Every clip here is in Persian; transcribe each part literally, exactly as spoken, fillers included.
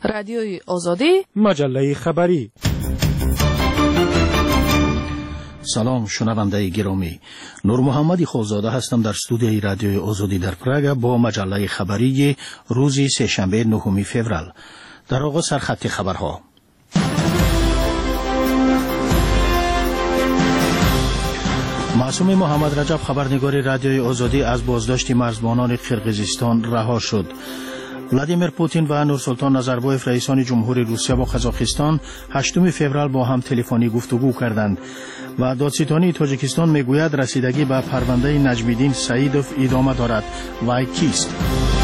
رادیوی آزادی، مجله خبری. سلام شنونده گرامی، نور محمدی خوزاده هستم در استودیوی رادیوی آزادی در پراگ با مجله خبری روز سه‌شنبه نهم فوریه. در آغاز سرخط خبرها. معصوم محمد رجب خبرنگار رادیوی آزادی از بازداشت مرزبانان قرقیزستان رها شد. ولادیمیر پوتین و نورسلطان نظربایف رئیسان جمهوری روسیه و قزاقستان هشتم فوریه با هم تلفنی گفتگو کردند و دادستانی تاجیکستان میگوید رسیدگی به پرونده نجمیدین سعیدوف ادامه دارد. و کیست؟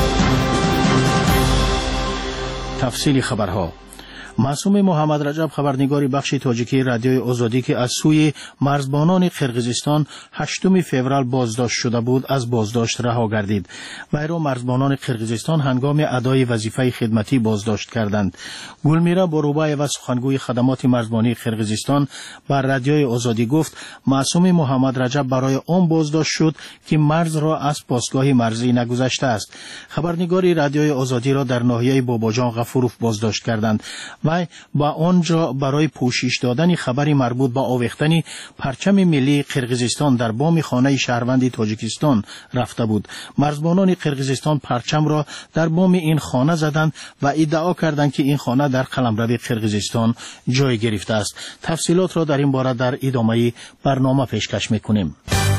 تفصیل خبرها. معصوم محمد رجب خبرنگار بخش تاجیکی رادیوی آزادی که از سوی مرزبانان قرقیزستان هشتم فوریه بازداشت شده بود از بازداشت رها گردید. وی را مرزبانان قرقیزستان هنگام ادای وظیفه خدمتی بازداشت کردند. گلمیرا بروبای و سخنگوی خدمات مرزبانی قرقیزستان بر رادیوی آزادی گفت معصوم محمد رجب برای آن بازداشت شد که مرز را از پاسگاه مرزی نگذشته است. خبرنگار رادیوی آزادی را در ناحیه باباجان غفوروف بازداشت کردند. وی با آنجا برای پوشش دادن خبری مربوط به آویختن پرچم ملی قرقیزستان در بام خانه شهروند تاجیکستان رفته بود. مرزبانان قرقیزستان پرچم را در بام این خانه زدند و ادعا کردند که این خانه در قلمرو قرقیزستان جای گرفته است. تفصیلات را در این باره در ادامه برنامه پیشکش می‌کنیم.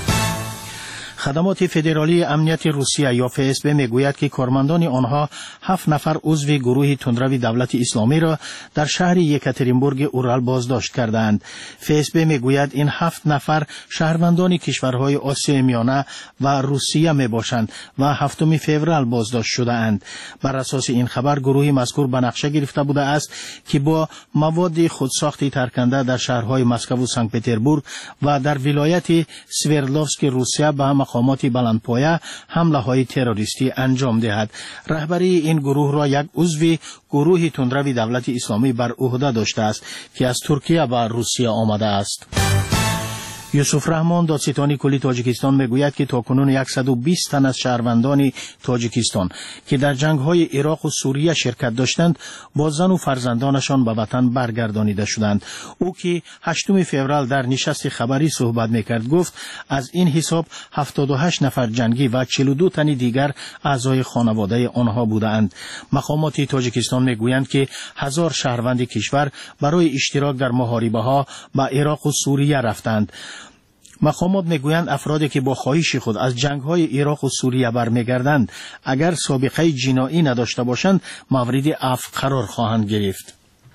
خدمات فدرالی امنیت روسیه یا اف اس بی میگوید که کارمندان آنها هفت نفر عضو گروه تندرو دولت اسلامی را در شهر یکاترینبورگ اورال بازداشت کردند. اف اس بی میگوید این هفت نفر شهروندان کشورهای آسیای میانه و روسیه میباشند و هفتم فوریه بازداشت شده اند. بر اساس این خبر گروه مذکور به نقشه گرفته بوده است که با مواد خودساختی ترکنده در شهرهای مسکو و سنت پتربورگ و در ولایت سوردلوفسک روسیه به مقامات بلندپایه حمله های تروریستی انجام دهد. رهبری این گروه را یک عضو گروه تندرو دولت اسلامی بر عهده داشته است که از ترکیه و روسیه آمده است. یوسف رحمان دادستانی کلی تاجیکستان میگوید که تاکنون صد و بیست تن از شهروندان تاجیکستان که در جنگ‌های عراق و سوریه شرکت داشتند با زن و فرزندانشان به وطن برگردانیده شدند. او که هشتم فوریه در نشست خبری صحبت میکرد گفت از این حساب هفتاد و هشت نفر جنگی و چهل و دو تن دیگر اعضای خانواده آنها بودند. مقامات تاجیکستان میگویند که هزار شهروند کشور برای اشتراک در محاربه‌ها با عراق و سوریه رفتند. مقامات میگویند افرادی که با خواهش خود از جنگ‌های عراق و سوریه برمیگردند اگر سابقه جنایی نداشته باشند مورد عفو قرار خواهند گرفت.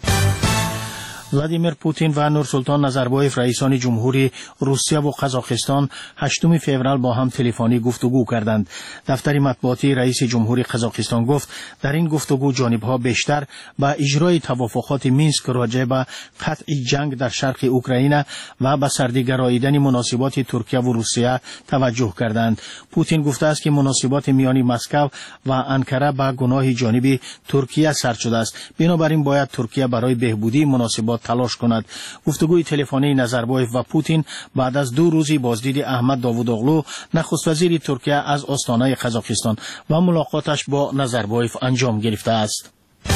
ولادیمیر پوتین و نورسلطان نظربایف رئیسان جمهوری روسیه و قزاقستان هشتم فوریه با هم تلفنی گفتگو کردند. دفتر مطبوعاتی رئیس جمهوری قزاقستان گفت در این گفتگو جانب‌ها بیشتر به اجرای توافقات مینسک راجع به قطع جنگ در شرق اوکراین و به سردگراییدن مناسبات ترکیه و روسیه توجه کردند. پوتین گفته است که مناسبات میان مسکو و انکره به گناه جانب ترکیه سرد شده است. بنابراین باید ترکیه برای بهبودی مناسبات تلاش کند. گفتگوی تلفنی نظربایف و پوتین بعد از دو روزی بازدید احمد داوودوغلو نخست وزیر ترکیه از آستانه قزاقستان و ملاقاتش با نظربایف انجام گرفته است.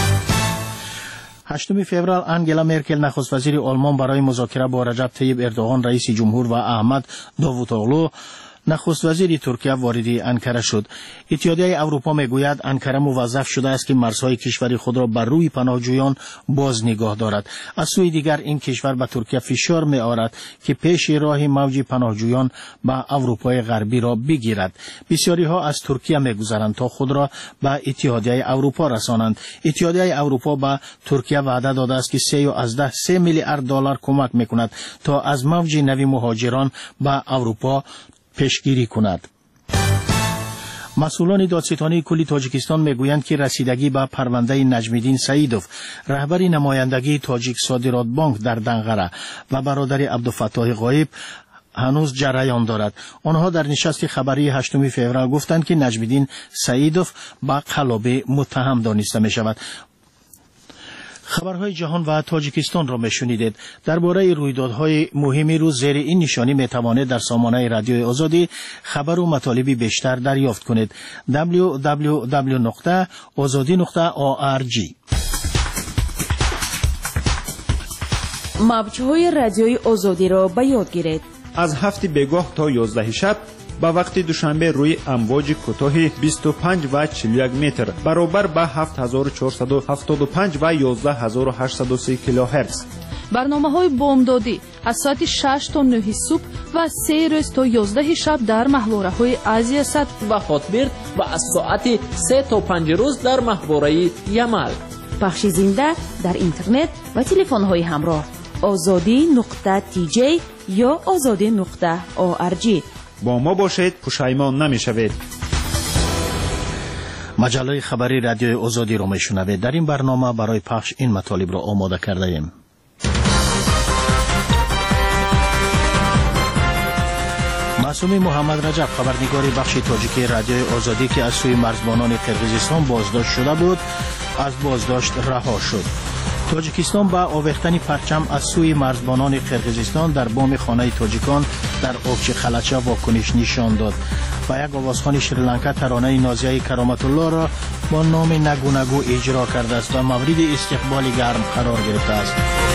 هشتم فوریه انگلا مرکل نخست وزیر آلمان برای مذاکره با رجب طیب اردوغان رئیس جمهور و احمد داوودوغلو نخست وزیر ترکیه وارد انکره شد. اتحادیه اروپا میگوید انکره موظف شده است که مرزهای کشور خود را بر روی پناهجویان باز نگاه دارد. از سوی دیگر این کشور به ترکیه فشار می‌آورد که پیش راه موج پناهجویان به اروپای غربی را بگیرد. بسیاری ها از ترکیه می‌گذرند تا خود را به اتحادیه اروپا رسانند. اتحادیه اروپا به ترکیه وعده داده است که سه و از ده سه میلیارد دلار کمک می‌کند تا از موج نوی مهاجران به اروپا پیشگیری کند. مسئولان دادستانی کلی تاجیکستان میگویند که رسیدگی به پرونده نجمیدین سعیدوف رهبر نمایندگی تاجیک صادرات بانک در دنقره و برادر عبدالفتاح غایب هنوز جریان دارد. آنها در نشست خبری هشتم فوریه گفتند که نجمیدین سعیدوف به قلابه متهم دانسته می شود. خبرهای جهان و تاجیکستان را میشنیدید. درباره رویدادهای مهمی رو زیر این نشانی میتوانید در سامانه رادیوی آزادی خبر و مطالبی بیشتر دریافت کنید. دبلیو دبلیو دبلیو نقطه آزادی نقطه او آر جی موج‌های رادیوی آزادی را به یاد گیرید. از هفت بگاه تا یازده شب با وقت دوشنبه روی امواج کوتاه بیست و پنج و چهل و یک متر برابر با هفت هزار و چهارصد و هفتاد و پنج و یازده هزار و هشتصد و سی کیلوهرتز. برنامه‌های بامدادی از ساعت شش تا نه صبح و سه روز تا یازده شب در محوره‌های آسیا صد و خاطبرد و از ساعت سه تا پنج روز در محوره یمل. پخش زنده در اینترنت و تلفن‌های همراه آزادی نقطه تی جی یا آزادی نقطه او ار جی. با ما باشید، پشیمان نمی‌شوید. مجله خبری رادیوی آزادی را میشنوید. در این برنامه برای پخش این مطالب را آماده کرده ایم. معصوم محمد رجب، خبرنگار بخش تاجیکی رادیوی آزادی که از سوی مرزبانان قرقیزستان بازداشت شده بود، از بازداشت رها شد. تاجیکستان با آویختن پرچم از سوی مرزبانان قرقیزستان در بام خانه تاجیکان در آبچه خلچه واکنش نشان داد و یک آوازخوان شریلانکا ترانه نازیه کرامت الله را با نام نگو نگو اجرا کرده است و مورد استقبال گرم قرار گرفته است.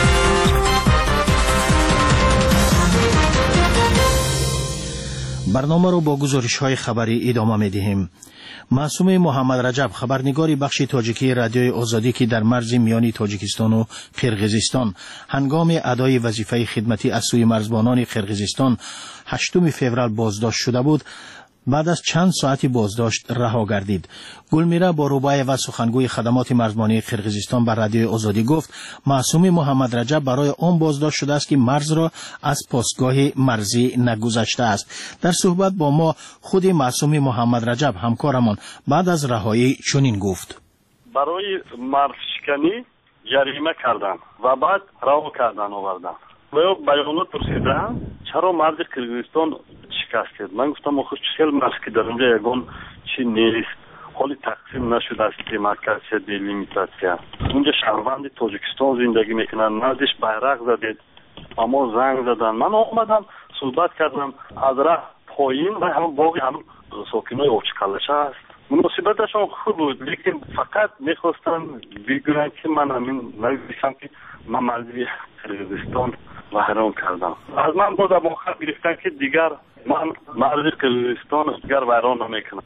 برنامه رو با گزارش‌های خبری ادامه می‌دهیم. معصوم محمد رجب، خبرنگار بخش تاجیکی رادیوی آزادی که در مرز میانی تاجیکستان و قرقیزستان هنگام ادای وظیفه خدمتی از سوی مرزبانان قرقیزستان هشتم فوریه بازداشت شده بود، بعد از چند ساعتی بازداشت رها گردید. گلمیره باروبای و سخنگوی خدمات مرزبانی قرقیزستان بر رادیوی آزادی گفت معصوم محمد رجب برای آن بازداشت شده است که مرز را از پستگاه مرزی نگذشته است. در صحبت با ما خود معصوم محمد رجب همکارمان بعد از رهایی چنین گفت: برای مرز شکنی جریمه کردن و بعد رها کردن آوردن و بیانات پرسیدن چرا مرز قرقیزستان شکستید. من گفتم آخه چهل مرز که در اینجا یگان چی نیست، حالی تقسیم نشده است که مرکز چه دیلیمیتاسیا. اونجا شهروند تاجیکستان زندگی میکنن، نزدش بیرق زدید، اما زنگ زدن. من آمدم صحبت کردم از راه پایین و هم باقی هم ساکنای آبچه خلچه است. مناسبتشان خوب بود، لیکن فقط میخواستن بگوین که من همین نگویشم که من مرزی قرقیزستان و حرام کردم. از من باز آخر گرفتن که دیگر من مرزی قرقیزستان دیگر ویران نمیکنم.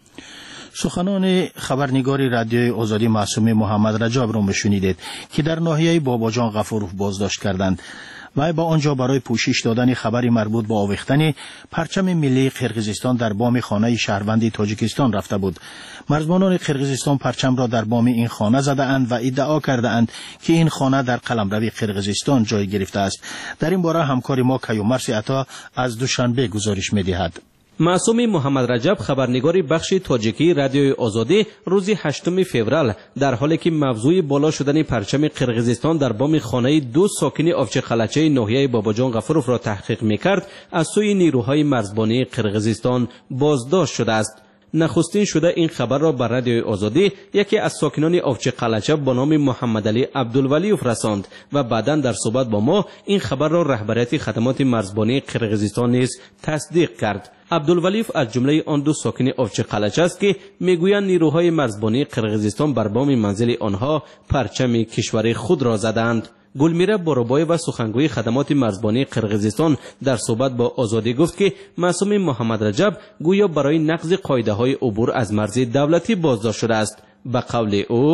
سخنان خبرنگار رادیوی آزادی معصوم محمد رجب را میشنیدید که در ناحیه باباجان غفوروف بازداشت کردند و با آنجا برای پوشش دادن خبری مربوط به آویختن پرچم ملی قرقیزستان در بام خانه شهروند تاجیکستان رفته بود. مرزبانان قرقیزستان پرچم را در بام این خانه زده اند و ادعا کرده اند که این خانه در قلمرو قرقیزستان جای گرفته است. در این باره همکار ما کیومرث عطا از دوشنبه گزارش می‌دهد. معصوم محمد رجب، خبرنگار بخش تاجیکی رادیوی آزادی، روز هشتم فوریه در حالی که موضوع بالا شدن پرچم قرقیزستان در بام خانه دو ساکن آبچه خلچه ناحیه باباجان غفوروف را تحقیق می‌کرد، از سوی نیروهای مرزبانی قرقیزستان بازداشت شده است. نخستین شده این خبر را بر رادیوی آزادی یکی از ساکنان آبچه قلچه با نام محمد علی عبدالولیوف رساند و بعداً در صحبت با ما این خبر را رهبریت خدمات مرزبانی قرقیزستان نیز تصدیق کرد. عبدالولیوف از جمله آن دو ساکن آبچه قلچه است که میگویند نیروهای مرزبانی قرقیزستان بر بام منزل آنها پرچم کشور خود را زدند. گلمیره باروبای و سخنگوی خدمات مرزبانی قرقیزستان در صحبت با آزادی گفت که معصوم محمد رجب گویا برای نقض قاعده های عبور از مرز دولتی بازداشت شده است. به قول او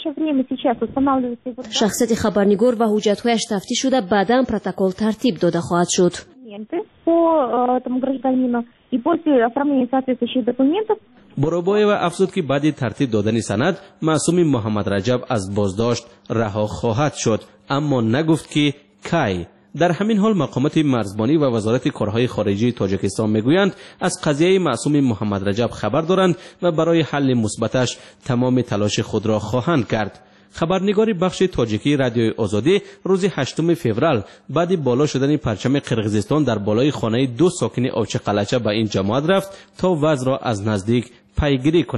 شخصیت خبرنگار و حجت‌هایش تفتیش شده، بعداً پروتکل ترتیب داده خواهد شد. باروبای و افزود که بعد ترتیب دادن سند معصوم محمد رجب از بازداشت رها خواهد شد، اما نگفت که کی. در همین حال مقامات مرزبانی و وزارت کارهای خارجی تاجیکستان میگویند از قضیه معصوم محمد رجب خبر دارند و برای حل مثبتش تمام تلاش خود را خواهند کرد. خبرنگار بخش تاجیکی رادیوی آزادی روز هشتم فوریه بعد بالا شدن پرچم قرقیزستان در بالای خانه دو ساکن آبچه قلچه به این جماعت رفت تا وضع را از نزدیک پیگیری کند.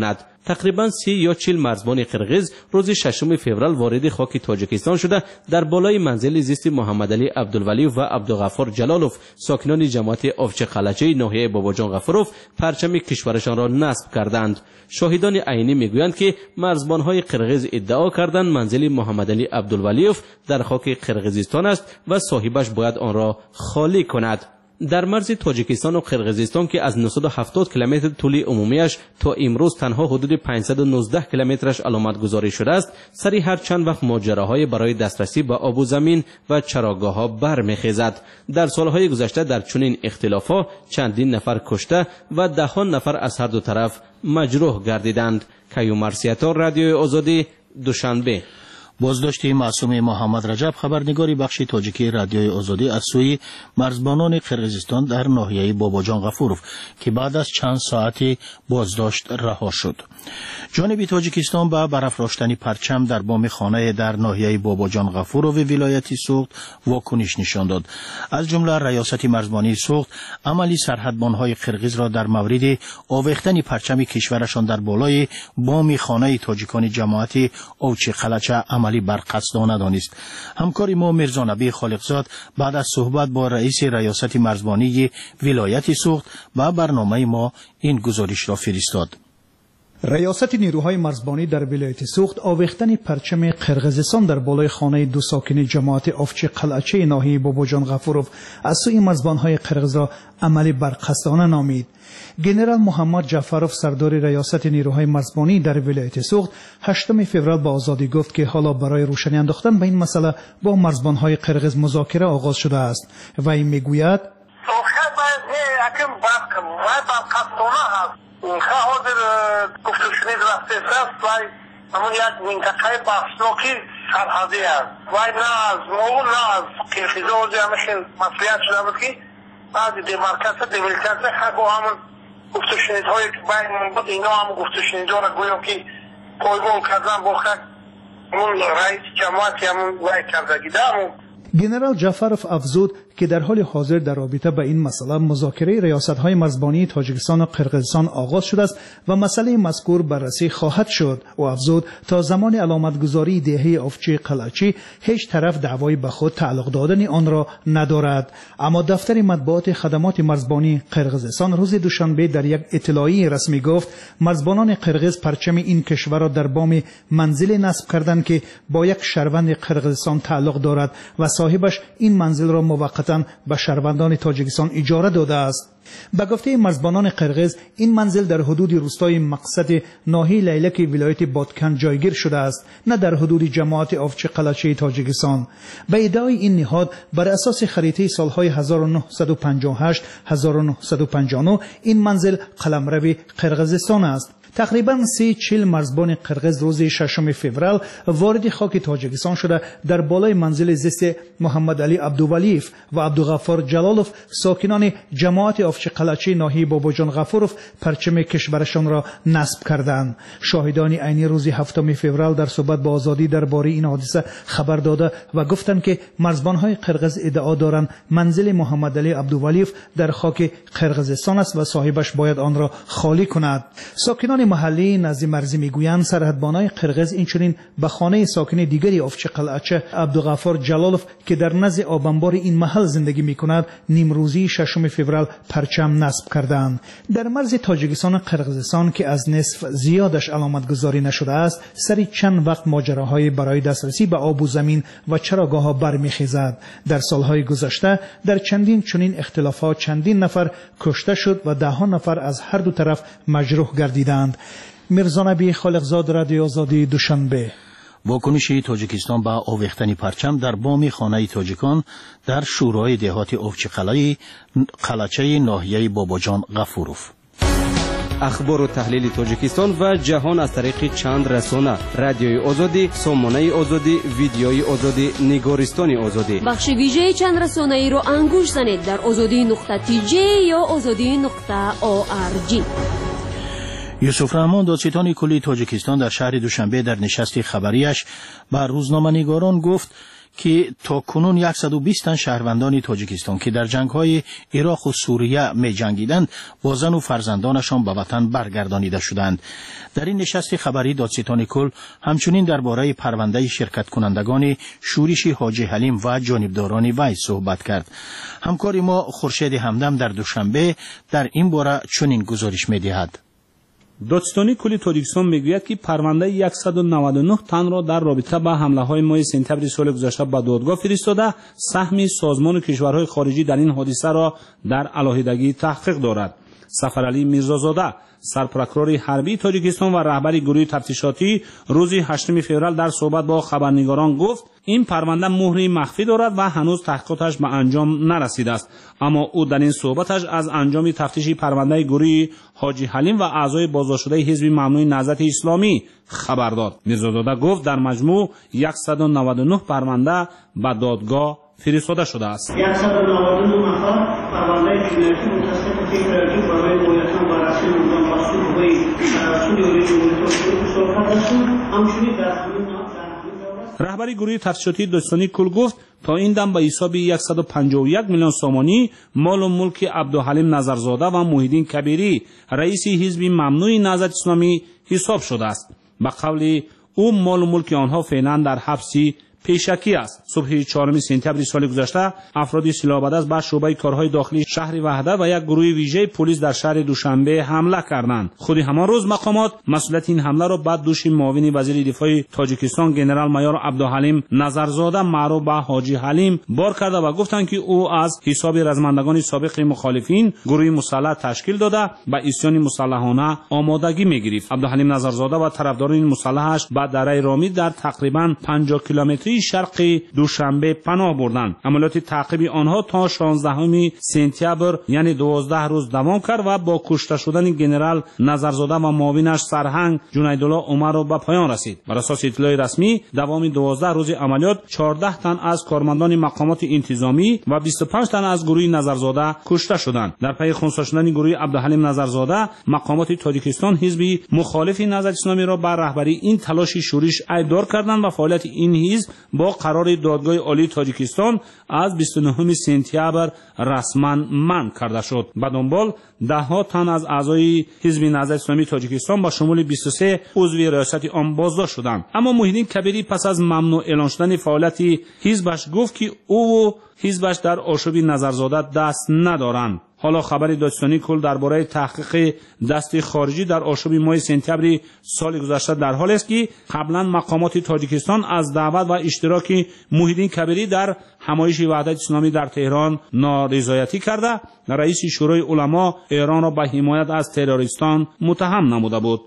تقریبا سی یا چهل مرزبان قرغیز روز ششم فوریه وارد خاک تاجیکستان شده در بالای منزل زیست محمد علی عبدالولیف و عبدالغفار جلالوف ساکنان جماعت آفچه قلچه ناحیه باباجان غفوروف پرچم کشورشان را نصب کردند. شاهدان عینی میگویند که مرزبانهای قرغیز ادعا کردند منزل محمد علی عبدالولیف در خاک قرغیزستان است و صاحبش باید آن را خالی کند. در مرز تاجیکستان و قرغیزستان که از نهصد و هفتاد کیلومتر طول عمومیش تا امروز تنها حدود پانصد و نوزده کیلومترش علامت گذاری شده است، سری هر چند وقت ماجراهای برای دسترسی به آب و زمین و چراگاه‌ها برمیخیزد. در سالهای گذشته در چنین اختلاف‌ها چندین نفر کشته و دهان نفر از هر دو طرف مجروح گردیدند. کیوم مرسیتا، رادیوی آزادی، دوشنبه. بازداشت معصوم محمد رجب، خبرنگاری بخش تاجیکی رادیوی آزادی از سوی مرزبانان قرغیزستان در ناحیه باباجان غفوروف که بعد از چند ساعتی بازداشت رها شد. جانب تاجیکستان به برافراشتن پرچم در بام خانه در ناحیه باباجان غفوروف ولایت سوخت واکنش نشان داد. از جمله ریاست مرزبانی سوخت عملی سرحدبانهای قرغیز را در مورد آویختن پرچم کشورشان در بالای بام خانه تاجیکان جماعت آوچه قلچه عملی برقصدانه دانست. همکار ما میرزا نبی خالقزاد بعد از صحبت با رئیس ریاست مرزبانی ولایت سوخت با برنامه ما این گزارش را فرستاد. ریاست نیروهای مرزبانی در ولایت سوخت آویختن پرچم قرغیزستان در بالای خانه دو ساکن جماعت آفچه قلعچه ناحیه باباجان غفوروف از سوی مرزبانهای قرغیز را عملی برقصدانه نامید. گنرال محمد جعفروف سردار ریاست نیروهای مرزبانی در ولایت سوخت هشتم فوریه با آزادی گفت که حالا برای روشنی انداختن به این مسئله با مرزبانهای قرغیز مذاکره آغاز شده است و این میگوید حاضر گفتگوشنید رفته است و همون یک منطقه بحثناکی سرحدی است و نه از ما نه از قرغیزا و همشین مسئولیت شده بود که بعضی دیمارکاسه دیمارکاسه خب همون گفتگوشنیدهایی که بین من بود اینا هم گفتگوشنیدها را گویم که پایگون کردن با خود همون رئیس جماعتی همون وای کردگی همون. گنرال جعفروف افزود که در حال حاضر در رابطه با این مسئله مذاکره ریاست‌های مرزبانی تاجیکستان و قرغیزستان آغاز شده است و مسئله مذکور بررسی خواهد شد و افزود تا زمان علامتگذاری دهه آفچه قلعچی هیچ طرف دعوای به خود تعلق دادن آن را ندارد. اما دفتر مطبوعات خدمات مرزبانی قرغیزستان روز دوشنبه در یک اطلاعیه رسمی گفت مرزبانان قرغیز پرچم این کشور را در بام منزل نصب کردند که با یک شهروند قرغیزستان تعلق دارد و صاحبش این منزل را موقتا به شهروندان تاجیکستان اجاره داده است. به گفته مرزبانان قرغیز این منزل در حدود روستای مقصد ناحیه لیلک ولایت بادکن جایگیر شده است، نه در حدود جماعت آفچه قلچه تاجیکستان. به ادعای این نهاد بر اساس خریطه سالهای هزار و نهصد و پنجاه و هشت هزار و نهصد و پنجاه و نه این منزل قلمرو قرغیزستان است. تقریبا سی چل مرزبان قرغیز روز ششم فوریه وارد خاک تاجیکستان شده در بالای منزل زیست محمد علی عبدالولیف و عبدالغفار جلالوف ساکنان جماعت آفچه قلچه ناحیه باباجان غفوروف پرچم کشورشان را نصب کردند. شاهدان عینی روز هفتم فوریه در صحبت با آزادی درباره این حادثه خبر داده و گفتند که مرزبانهای قرغیز ادعا دارند منزل محمد علی عبدالولیف در خاک قرغیزستان است و صاحبش باید آن را خالی کند. ساکنان محلی نزد مرزی میگویند سرحدبانای قرغیز اینچنین به خانه ساکن دیگری آفچه قلعچه عبدالغفار جلالوف که در نزد آبانبار این محل زندگی میکند نیمروزی ششم فوریه پرچم نصب کردند. در مرز تاجیکستان و قرغیزستان که از نصف زیادش علامت گذاری نشده است سری چند وقت ماجراهای برای دسترسی به آب و زمین و چراگاه‌ها برمیخیزد. در سالهای گذشته در چندین چنین اختلافات چندین نفر کشته شد و ده ها نفر از هر دو طرف مجروح گردیدند. میرزا نبی خالقزاد، رادیو آزادی، دوشنبه. واکنش تاجیکستان به آویختن پرچم در بام خانه تاجیکان در شورای دهات آفچه قلعچه ناحیه باباجان غفوروف. اخبار و تحلیل تاجیکستان و جهان از طریق چند رسانه: رادیوی آزادی، سامانه آزادی، ویدیوی آزادی، نگارستان آزادی. بخش ویژه چند رسانه ای رو انگوش زنید در آزادی نقطه تی جی یا آزادی نقطه او آر جی. یوسف رحمان دادستان کلی تاجیکستان در شهر دوشنبه در نشست خبریش بر روزنامه‌نگاران گفت که تا کنون صد و بیست تن شهروندان تاجیکستان که در جنگ‌های عراق و سوریه می جنگیدند با زن و فرزندانشان به وطن برگردانیده شدند. در این نشست خبری دادستان کل همچنین درباره پرونده شرکت کنندگان شورش حاجی حلیم و جانبداران وی صحبت کرد. همکار ما خورشید همدم در دوشنبه در این باره چنین گزارش می‌دهد. دادستانی کل تاجیکستان میگوید که پرونده صد و نود و نه تن را در رابطه با حمله های ماه سپتامبر سال گذشته به دادگاه فرستاده، سهم سازمان کشورهای خارجی در این حادثه را در علیحدگی تحقیق دارد. سفرعلی میرزازاده، سرپرکرور حربی تاجیکستان و رهبر گروه تفتیشاتی روز هشتم فوریه در صحبت با خبرنگاران گفت این پرونده مهری مخفی دارد و هنوز تحقیقاتش به انجام نرسیده است، اما او در این صحبتش از انجام تفتیش پرونده گروه حاجی حلیم و اعضای بازداشت شده حزب ممنوع نهضت اسلامی خبر داد. میرزازاده گفت در مجموع صد و نود و نه پرونده به دادگاه فرستاده شده است. صد و نود و نه نفر پرونده جنایتی متصل به فکر برای مایتان و رسم نظام مسئول به سوی جمهوری صحبت است. همچنین در همین رهبری گروه تفتیشاتی دادستانی کل گفت تا این دم به حساب صد و پنجاه و یک میلیون سومانی مال و ملک عبدالحلیم نظرزاده و محیدین کبیری رئیس حزب ممنوع نهضت اسلامی حساب شده است. به قول او مال و ملک آنها فعلا در حبسی پیشکی است. صبح چهارم سپتامبر سال گذشته افراد سلاح‌بدست به شعبه کارهای داخلی شهر وحدت و یک گروه ویژه پلیس در شهر دوشنبه حمله کردند. خود همان روز مقامات مسئولیت این حمله را بعد دوش معاون وزیر دفاع تاجیکستان ژنرال مایور عبدالحلیم نظرزاده معروف به حاجی حلیم بار کرده و گفتند که او از حساب رزمندگان سابق مخالفین گروه مسلح تشکیل داده به عصیان مسلحانه آمادگی می‌گرفت. عبدالحلیم نظرزاده و طرفداران مسلحش به دره رامی در تقریبا پنجاه کیلومتری شرق دوشنبه پناه بردند. عملیات تعقیب آنها تا شانزدهم سپتامبر یعنی دوازده روز دوام کرد و با کشته شدن ژنرال نظرزاده و معاونش سرهنگ جنیدالله عمر را به پایان رسید. بر اساس اطلاع رسمی دوام دوازده روز عملیات چهارده تن از کارمندان مقامات انتظامی و بیست و پنج تن از گروه نظرزاده کشته شدند. در پی خنثی شدن گروه عبدالحلیم نظرزاده مقامات تاجیکستان حزب مخالف نهضت اسلامی را بر رهبری این تلاش شورش ایدار کردند و فعالیت این حزب با قرار دادگاه عالی تاجیکستان از بیست و نهم سپتامبر رسما منع کرده شد. به دنبال ده ها تن از اعضای حزب نهضت اسلامی تاجیکستان با شمول بیست و سه عضو ریاست آن بازداشت شدند. اما محیدین کبیری پس از ممنوع اعلان شدن فعالیت حزبش گفت که او و حزبش در آشوب نظرزاده دست ندارند. حالا خبر دادستانی کل درباره تحقیق دست خارجی در آشوب ماه سپتامبر سال گذشته در حال است که قبلا مقامات تاجیکستان از دعوت و اشتراک محیدین کبیری در همایش وحدت اسلامی در تهران نارضایتی کرده. رئیس شورای علما ایران را به حمایت از تروریستان متهم نموده بود.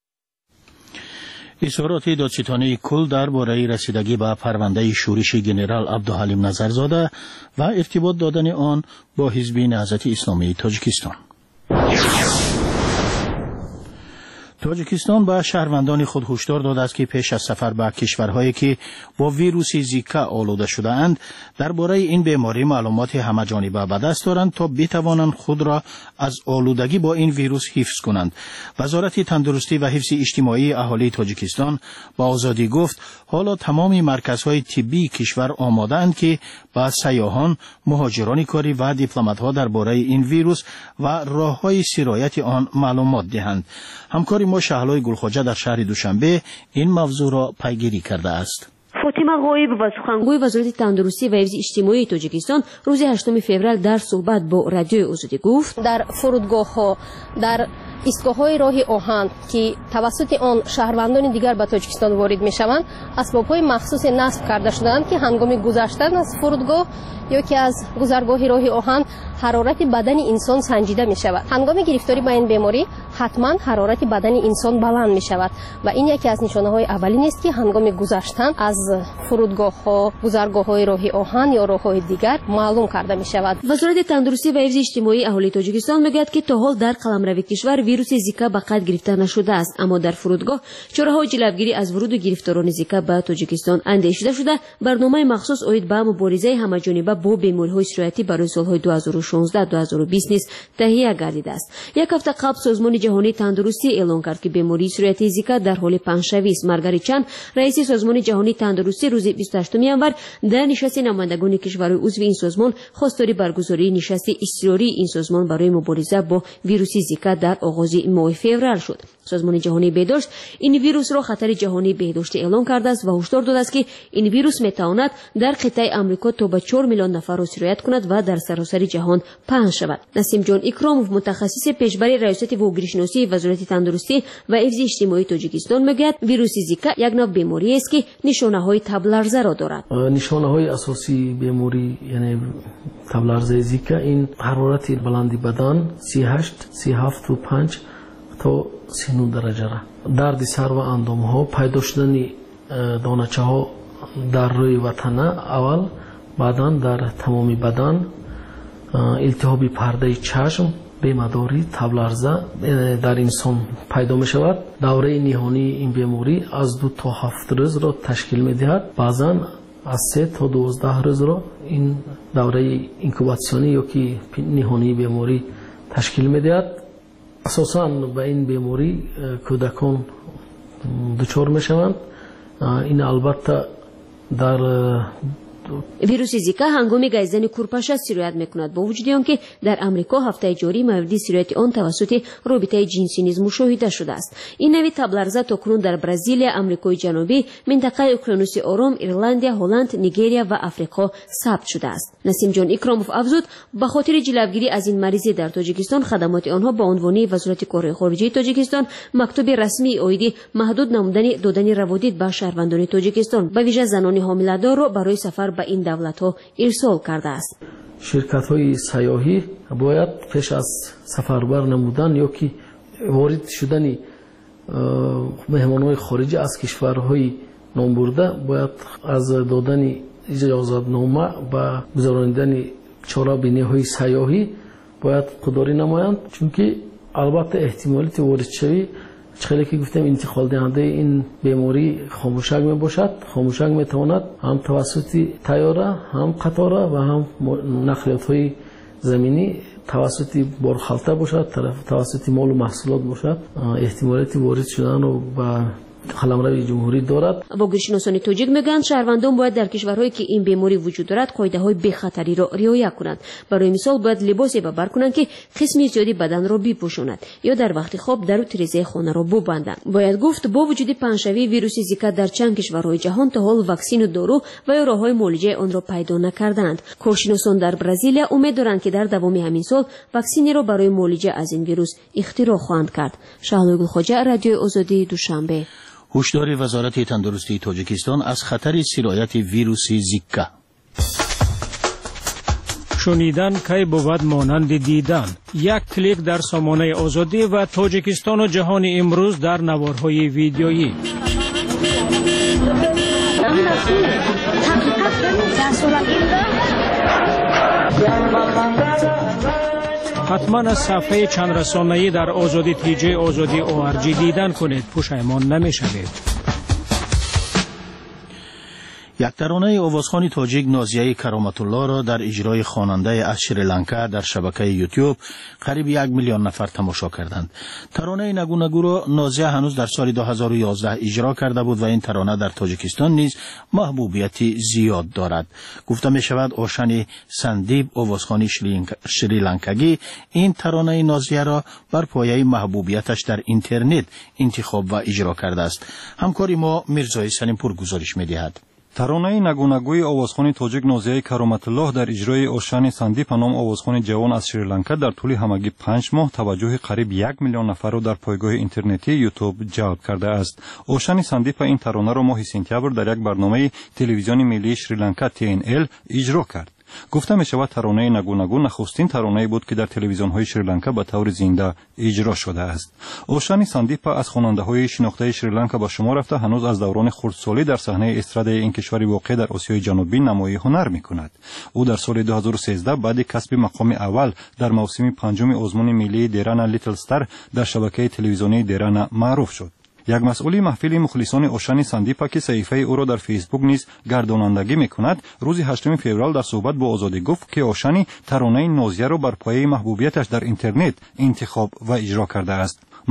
اظهارات دادستانی کل درباره رسیدگی به پرونده شورش ژنرال عبدالحلیم نظرزاده و ارتباط دادن آن با حزب نهضت اسلامی تاجیکستان. تاجیکستان به شهروندان خود هشدار داده است که پیش از سفر به کشورهایی که با ویروس زیکا آلوده شده اند درباره این بیماری معلومات همه‌جانبه به دست دارند تا بتوانند خود را از آلودگی با این ویروس حفظ کنند. وزارت تندرستی و حفظ اجتماعی اهالی تاجیکستان با آزادی گفت حالا تمام مرکزهای طبی کشور آماده اند که به سیاحان، مهاجران کاری و دیپلمات‌ها درباره این ویروس و راه‌های سرایت آن معلومات دهند. همکار ما شهلای گلخواجه در شهر دوشنبه این موضوع را پیگیری کرده است. فاطمه غایب و سخنگوی وزارت تندرستی و حفظ اجتماعی تاجیکستان روز هشتم فوریه در صحبت با رادیوی آزادی گفت در فرودگاه‌ها، در ایستگاه‌های راه آهن که توسط آن شهروندان دیگر به تاجیکستان وارد می‌شوند، اسباب‌های مخصوص نصب کرده شده‌اند که هنگام گذشتن از فرودگاه یا که از گذرگاه راه آهن حرارت بدن انسان سنجیده می‌شود. هنگام گرفتاری به این بیماری حتما حرارت بدن انسان بلند می‌شود و این یکی از نشانه‌های اولیین است که هنگام گذشتن از فرودگاه‌ها، گذرگاه‌های راه آهن یا راه‌های دیگر معلوم کرده می‌شود. وزارت تندرستی و حفظ اجتماعی اهالی تاجیکستان میگوید که تا حال در قلمرو کشور ویروس زیکا به قید گرفته نشده است، اما در فرودگاه چاره‌های جلوگیری از ورود گرفتاران زیکا به تاجیکستان اندیشیده شده. برنامه مخصوص اوید به مبارزه همه‌جانبه با بیماری‌های سرایتی برای سال‌های دو هزار و شانزده تا دو هزار و بیست نیز تهیه گردیده است. یک هفته قبل سازمان جهانی ҷаҳонии тандурустӣ эълон кард ки бемории суръияти зика дар ҳоли паҳншавӣ аст. Маргарит Чан, раиси созмони ҷаҳонии тандурустӣ, рӯзи бисту ҳаштуми январ дар нишасти намояндагони кишварҳои узви ин созмон хостори баргузории нишасти изтирории ин созмон барои мубориза бо вируси зика дар оғози моҳи феврал шуд. созмони ҷаҳонии беҳдошт ин вирусро хатари ҷаҳонии беҳдоштӣ эълон кардааст ва ҳушдор додааст ки ин вирус метавонад дар қитъаи амрико то ба чор миллион нафарро сироят кунад ва дар саросари ҷаҳон паҳн шавад. Насимҷон Икромов, мутахассиси пешбари раёсати вогиришиносии вазорати тандурустӣ ва ҳифзи иҷтимоии Тоҷикистон мегӯяд, вируси зика як нав бемориест ки нишонаҳои табларзаро дорад. нишонаҳои асосии беморӣ яъне табларзаи зика ин ҳарорати баланди бадан си ҳашт си ҳафту панҷ то си нӯ дараҷара, дарди сар ва андомҳо, пайдо шудани доначаҳо дар рӯи ва тана аввал, баъдан дар тамоми бадан, илтиҳоби пардаи чашм, бемадорӣ, табларза дар инсон пайдо мешавад. давраи ниҳонии ин беморӣ аз ду то ҳафт рӯзро ташкил медиҳад, баъзан аз се то дувоздаҳ рӯзро ин давраи инкубатсионӣ ё ки ниҳонии беморӣ ташкил медиҳад. асосан ба ин беморӣ кӯдакон дучор мешаванд. ин албатта дар вируси зика ҳангоми гайзидани курпаша сироят мекунад, бо вуҷуди он ки дар амрико ҳафтаи ҷорӣ мавриди сирояти он тавассути робитаи ҷинсӣ низ мушоҳида шудааст. ин нави табларза токунун дар Бразилия, Амрикои ҷанубӣ, минтақаи уқёнуси Ором, Ирландия, Ҳолланд, Нигерия ва Африқо сабт шудааст. Насимҷон Икромов афзуд, ба хотири ҷилавгирӣ аз ин маризӣ дар Тоҷикистон хадамоти онҳо ба унвони Вазорати корҳои хориҷии Тоҷикистон мактуби расмии оиди маҳдуд намудани додани раводид ба шаҳрвандони Тоҷикистон, ба виҷа занони ҳомиладорро барои сафар ба ин давлатҳо ирсол кардааст. ширкатҳои сайёҳӣ бояд пеш аз сафарбар намудан ё ки ворид шудани меҳмонҳои хориҷӣ аз кишварҳои номбурда бояд аз додани иҷозатнома ба гузарондани чорабиниҳои сайёҳӣ бояд худдорӣ намоянд, чунки албатта эҳтимолияти воридшавӣ чхеле ки гуфтем интиқолдиҳандаи ин беморӣ хомӯшак мебошад. хомӯшак метавонад ҳам тавассути тайёра, ҳам қатора ва ҳам нақлиётҳои заминӣ тавассути борхалта бошад, тавассути молу маҳсулот бошад. эҳтимолияти ворид шуданро ба қаламрави ҷумҳурӣ дорад. вогиршиносони тоҷик мегӯянд, шаҳрвандон бояд дар кишварҳое ки ин беморӣ вуҷуд дорад қоидаҳои бехатариро риоя кунанд. барои мисол бояд либосе ба бар кунанд ки қисми зиёди баданро бипӯшонад ё дар вақти хоб дару тирезаи хонаро бубанданд. бояд гуфт, бо вуҷуди паҳншавии вируси зика дар чанд кишварҳои ҷаҳон то ҳол ваксину дору ва ё роҳҳои муолиҷаи онро пайдо накардаанд. коршиносон дар Бразилия умед доранд ки дар давоми ҳамин сол ваксинеро барои муолиҷа аз ин вирус ихтироъ хоҳанд кард. шаҳлои Гулхоҷа, Радиои Озодӣ, Душанбе. ҳушдори вазорати тандурустии Тоҷикистон аз хатари сирояти вируси зика. шунидан кай бувад монанди дидан. як клик дар сомонаи Озодӣ ва Тоҷикистону ҷаҳони имрӯз дар наворҳои видеоӣ. ҳатман аз сафҳаи чандрасонаӣ дар озоди тиҷи озоди о ар ҷи дидан кунед, пушаймон намешавед. як таронаи овозхони тоҷик Нозияи Кароматуллоро дар иҷрои хонандаe аз Шри-Ланка дар шабакаи YouTube қариб як миллион нафар тамошо карданд. таронаи нагунагуро Нозия ҳанӯз дар соли ду ҳазору ёздаҳ иҷро карда буд ва ин тарона дар Тоҷикистон низ маҳбубияти зиёд дорад. гуфта мешавад Ошани Сандиб, овозхони шри-ланкагӣ, ин таронаи Нозияро бар пояи маҳбубияташ дар интернет интихоб ва иҷро кардааст. ҳамкори мо Мирзои Салимпур гузориш медиҳад. таронаи нагунагӯи овозхони тоҷик Нозияи Кароматуллоҳ дар иҷрои Ошани Сандиб ном овозхони ҷавон аз Шри-Ланка дар тӯли ҳамагӣ панҷ моҳ таваҷҷӯҳи қариб як миллион нафарро дар пойгоҳи интернетии YouTube ҷалб кардааст. Ошани Сандиб ин таронаро моҳи сентябр дар як барномаи телевизиони миллии Шри-Ланка Ти Эн Эл иҷро кард. гуфта мешавад таронаи нагунагу нахустин таронае буд ки дар телевизионҳои Шри-Ланка ба таври зинда иҷро шудааст. Ошани Сандипа аз хонандаҳои шинохтаи Шри-Ланка ба шумор рафта ҳанӯз аз даврони хурдсолӣ дар саҳнаи эстрадаи ин кишвари воқеъ дар Осиёи ҷанубӣ намоии ҳунар мекунад. ӯ дар соли ду ҳазору сездаҳ баъди касби мақоми аввал дар мавсими панҷуми озмуни миллии Дерана Little Star дар шабакаи телевизионии Дерана маъруф шуд. як масъули маҳфили мухлисони Ошани Сандипа ки саҳифаи ӯро дар Фейсбук низ гардонандагӣ мекунад, рӯзи ҳаштуми феврал дар суҳбат бо Озодӣ гуфт ки Ошани таронаи Нозияро бар пояи маҳбубияташ дар интернет интихоб ва иҷро кардааст.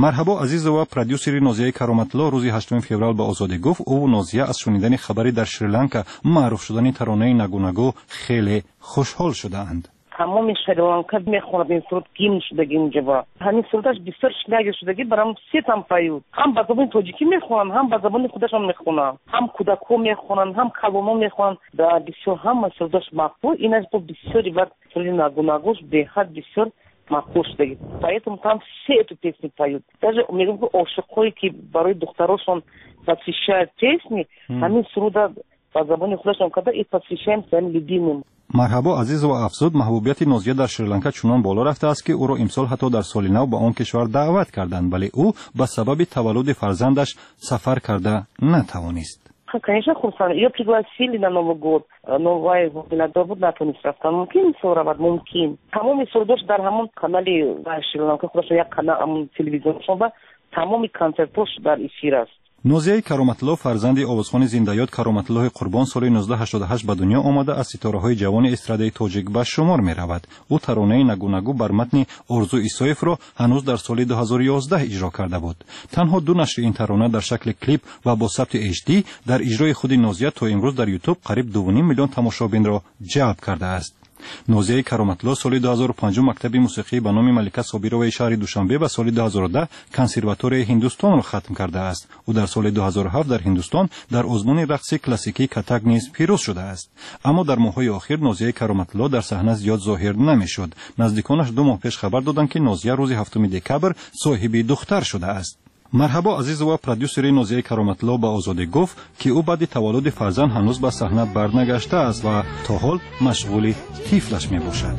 مرحبا عزیز و پرودیوسر نازیه کرامت‌الله روز هشتم فوریه به آزادی گفت او نازیه از شنیدن خبری در شریلانکا معروف شدن ترانه نگو نگو خیلی خوشحال شدند. تمام شریلانکا میخوند این سرود گیم شدگی اونجا با همین سرودش بسیار شنیده شدگی برام سه تام پایود هم به زبان تاجیکی میخونن هم به زبان خودش هم میخونن هم کودکو میخونن هم کلمه میخونن در بسیار هم سرودش مقبول این از بسیار وقت سرود نگو نگوش به حد بسیار مقبول شدگی поэтому там все эту песню поют даже میگم که عاشقایی که برای دختراشون посвящают песни همین سرودا به زبان خودش هم کدا این посвящаем своим любимым. مرحبا عزیز و افزود محبوبیت نازیه در شریلانکا چنان بالا رفته است که او را امسال حتی در سال نو به آن کشور دعوت کردند ولی او به سبب تولد فرزندش سفر کرده نتوانست. Конечно, خرسان. Ее пригласили на Новый год. Новый год на Тунисрастан. Мумкин соравад, мумкин. Тамоми сурдош дар ҳамон канали Шри-Ланка худаш як канал ҳамон телевизион шоба тамоми концертош дар эфир аст. نازیه کرامت‌الله فرزند آوازخوان زنده‌یاد کرامت‌الله قربان سال نوزده هشتاد و هشت به دنیا آمده از ستاره‌های جوان استراده تاجیک به شمار می‌رود. او ترانه نگو نگو بر متن آرزو ایسایف را هنوز در سال دو هزار و یازده اجرا کرده بود. تنها دو نشر این ترانه در شکل کلیپ و با ثبت اچ دی در اجرای خود نازیه تا امروز در یوتیوب قریب دو و نیم میلیون تماشابین را جلب کرده است. نازیه کرامت‌الله سال دو هزار و پنج مکتب موسیقی به نام ملکه صابیروی شهر دوشنبه و سال دو هزار و ده کنسرواتوری هندوستان را ختم کرده است. او در سال دو هزار و هفت در هندوستان در آزمون رقص کلاسیکی کتک نیز پیروز شده است. اما در ماه‌های اخیر نازیه کرامت‌الله در صحنه زیاد ظاهر نمی‌شد. نزدیکانش دو ماه پیش خبر دادند که نازیه روز هفتم دکبر صاحب دختر شده است. مرحبا عزیز و پرودیوسر نازیه کرامت‌الله به آزادی گفت که او بعد تولد فرزند هنوز به صحنه برنگشته است و تا حال مشغول طفلش میباشد.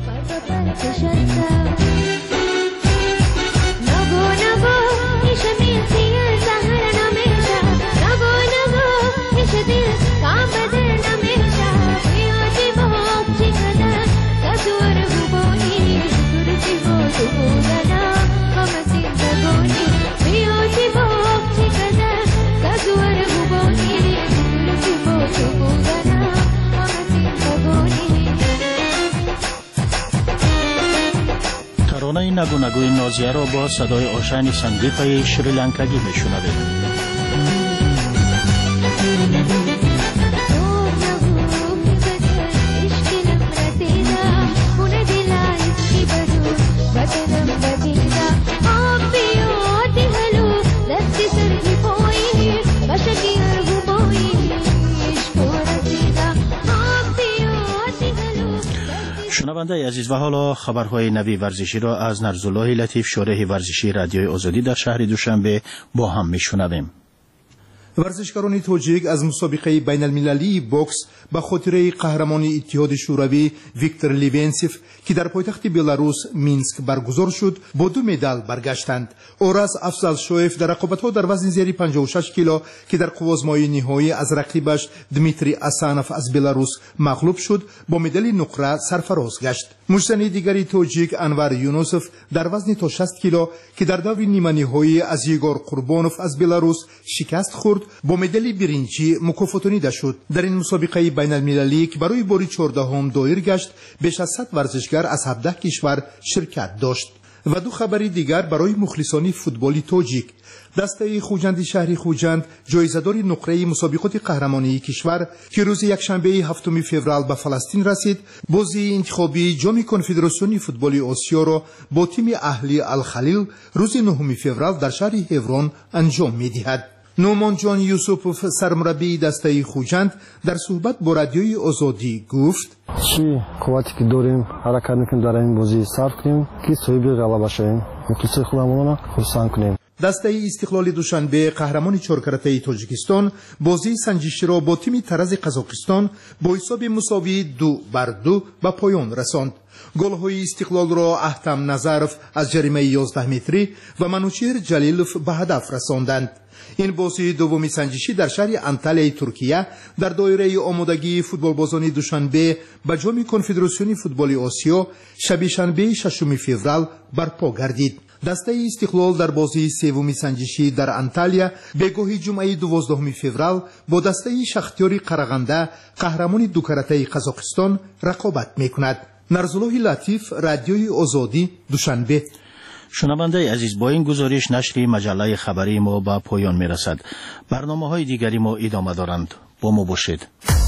ترانه نگو نگوی نازیه را با صدای آشنی سنگیپای شریلانکایی میشنوید. شنونده عزیز و حالا خبرهای نوی ورزشی را از نرزالله لطیف شارح ورزشی رادیوی آزادی در شهر دوشنبه با هم میشنویم. ورزشکاران توجیک از مسابقه بین المللی بوکس به خاطر قهرمان اتحاد شوروی ویکتور لیونسیف که در پایتخت بلاروس مینسک برگزار شد با دو مدال برگشتند. اورس افضل شویف در رقابت‌ها در وزن زیر پنجاه و شش کیلو که در قوازمای نهایی از رقیبش دمیتری اسانوف از بلاروس مغلوب شد با مدال نقره سرفراز گشت. مجتمع دیگری توجیک انور یونوسف در وزن تا شصت کیلو که در دور نیمه نهایی از یگور قربانوف از بلاروس شکست خورد با مدال برنجی مکافاتانیده شد. در این مسابقه بین المللی که برای بار چهاردهم دایر گشت بیش از صد ورزشگر از هفده کشور شرکت داشت. و دو خبری دیگر برای مخلصان فوتبالی توجیک. دسته خوجند شهر خوجند جایزه‌دار نقره مسابقات قهرمانی کشور که روز یکشنبه هفتم فوریه به فلسطین رسید بازی انتخابی جام کنفدراسیون فوتبال آسیا را با تیم اهلی الخلیل روز نهم فوریه در شهر هفرون انجام می‌دهد. نومان جان یوسفوف سرمربی دسته خوجند در صحبت با رادیوی آزادی گفت چی قوتی که داریم حرکت میکنیم در این بازی صرف کنیم که صاحب غلبه شویم مخلص خودمون را خرسند کنیم. دسته استقلال دوشنبه قهرمان چهارکارته تاجیکستان بازی سنجشی را با تیم ترز قزاقستان با حساب مساوی دو بر دو به پایان رساند. گل‌های استقلال را احتم نظرف از جریمه یازده متری و منوچهر جلیلوف به هدف رساندند. این بازی دومی سنجشی در شهر انتالیای ترکیه در دایره آمادگی فوتبالبازان دوشنبه به جام کنفدراسیون فوتبال آسیا شب شنبه ششم فوریه برپا گردید. دسته استقلال در بازی سومی سنجشی در انتالیا به گاه جمعه دوازدهم فوریه با دسته شختیار قرغنده قهرمان دو کارته قزاقستان رقابت میکند. نرزالله لطیف رادیوی آزادی دوشنبه. شنونده عزیز، با این گزارش نشر مجله خبری ما به پایان میرسد. برنامه های دیگری ما ادامه دارند. با ما باشید.